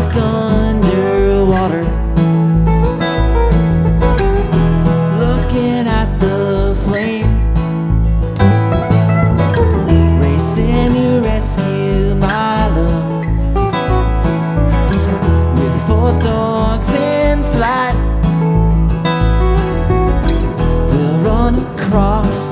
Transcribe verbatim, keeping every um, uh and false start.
stuck underwater, looking at the flame, racing to rescue my love. With four dogs in flight, we'll run across